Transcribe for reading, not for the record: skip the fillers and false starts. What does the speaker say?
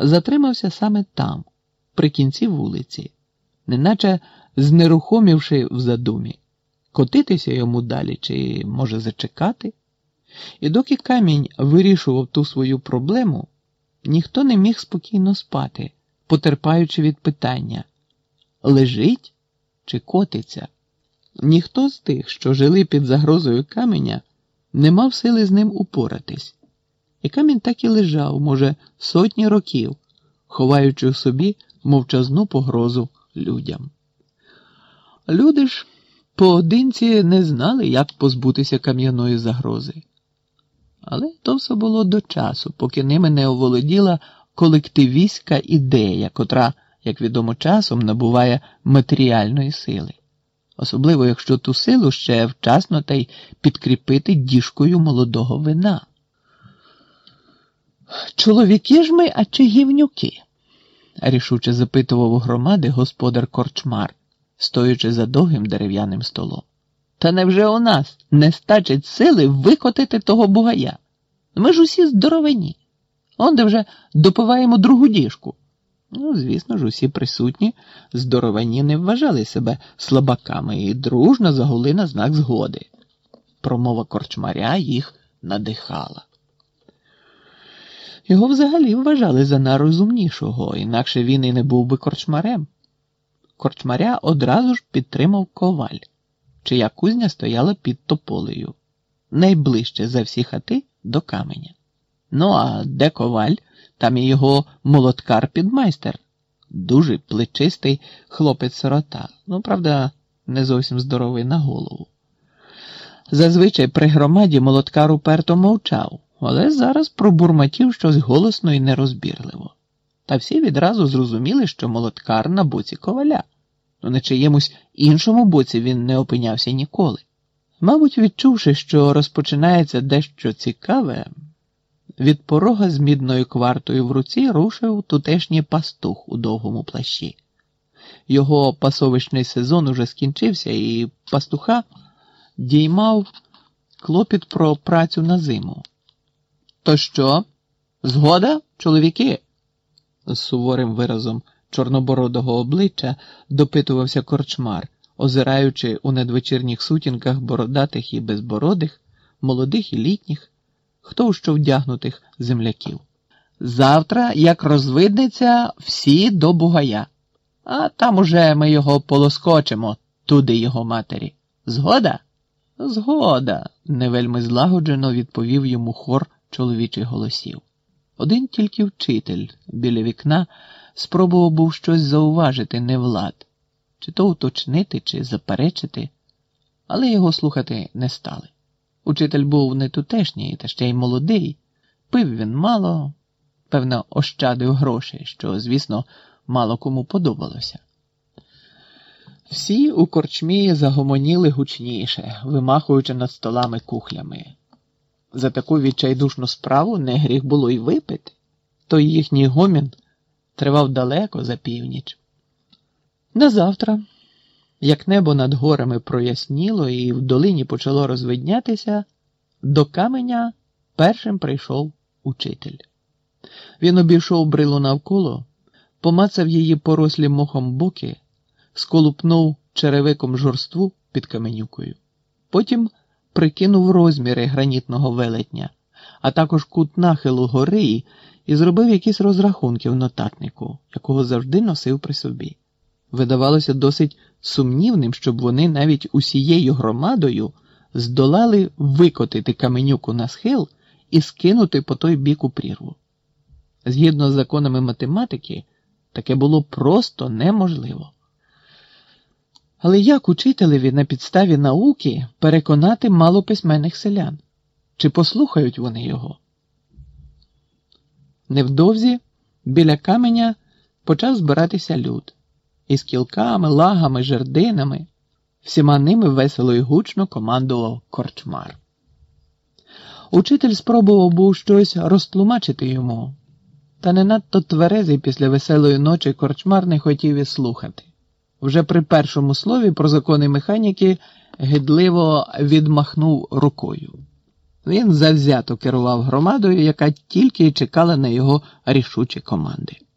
затримався саме там, при кінці вулиці, неначе знерухомівши в задумі, котитися йому далі чи, може, зачекати. І доки камінь вирішував ту свою проблему, ніхто не міг спокійно спати, потерпаючи від питання – лежить чи котиться? Ніхто з тих, що жили під загрозою каменя, не мав сили з ним упоратись. І камінь так і лежав, може, сотні років, ховаючи в собі мовчазну погрозу людям. Люди ж поодинці не знали, як позбутися кам'яної загрози. Але то все було до часу, поки ними не оволоділа колективістська ідея, котра, як відомо, часом набуває матеріальної сили. Особливо, якщо ту силу ще вчасно та й підкріпити діжкою молодого вина. «Чоловіки ж ми, а чи гівнюки?» – рішуче запитував у громади господар Корчмар, стоячи за довгим дерев'яним столом. «Та невже у нас не стачить сили викотити того бугая? Ми ж усі здоровені. Онде вже допиваємо другу діжку». Ну, звісно ж, усі присутні здоровені не вважали себе слабаками і дружно загули на знак згоди. Промова корчмаря їх надихала. Його взагалі вважали за найрозумнішого, інакше він і не був би корчмарем. Корчмаря одразу ж підтримав Коваль, чия кузня стояла під тополею, найближче за всі хати до каменя. Ну, а де Коваль, там і його молоткар-підмайстер, дуже плечистий хлопець-сирота, ну, правда, не зовсім здоровий на голову. Зазвичай при громаді молоткар уперто мовчав, але зараз пробурмотів щось голосно і нерозбірливо. Та всі відразу зрозуміли, що молоткар на боці Коваля. Ну, на чиємусь іншому боці він не опинявся ніколи. Мабуть, відчувши, що розпочинається дещо цікаве, від порога з мідною квартою в руці рушив тутешній пастух у довгому плащі. Його пасовищний сезон уже скінчився, і пастуха діймав клопіт про працю на зиму. «То що? Згода, чоловіки?» З суворим виразом чорнобородого обличчя допитувався корчмар, озираючи у надвечірніх сутінках бородатих і безбородих, молодих і літніх, хто у що вдягнутих земляків. «Завтра, як розвиднеться, всі до бугая. А там уже ми його полоскочимо, туди його матері. Згода?» «Згода», – невельми злагоджено відповів йому хор чоловічих голосів. Один тільки вчитель біля вікна спробував був щось зауважити невлад, чи то уточнити, чи заперечити, але його слухати не стали. Учитель був не тутешній, та ще й молодий, пив він мало, певно, ощадив гроші, що, звісно, мало кому подобалося. Всі у корчмі загомоніли гучніше, вимахуючи над столами кухлями. За таку відчайдушну справу не гріх було й випити. Той їхній гомін тривав далеко за північ. Назавтра, як небо над горами проясніло і в долині почало розвиднятися, до каменя першим прийшов учитель. Він обійшов брилу навколо, помацав її порослі мохом боки, сколупнув черевиком жорству під каменюкою. Потім прикинув розміри гранітного велетня, а також кут нахилу гори і зробив якісь розрахунки в нотатнику, якого завжди носив при собі. Видавалося досить сумнівним, щоб вони навіть усією громадою здолали викотити каменюку на схил і скинути по той бік у прірву. Згідно з законами математики, таке було просто неможливо. Але як учителеві на підставі науки переконати малописьменних селян? Чи послухають вони його? Невдовзі біля каменя почав збиратися люд. Із кілками, лагами, жердинами. Всіма ними весело і гучно командував корчмар. Учитель спробував був щось розтлумачити йому, та не надто тверезий після веселої ночі корчмар не хотів і слухати. Вже при першому слові про закони механіки гидливо відмахнув рукою. Він завзято керував громадою, яка тільки й чекала на його рішучі команди.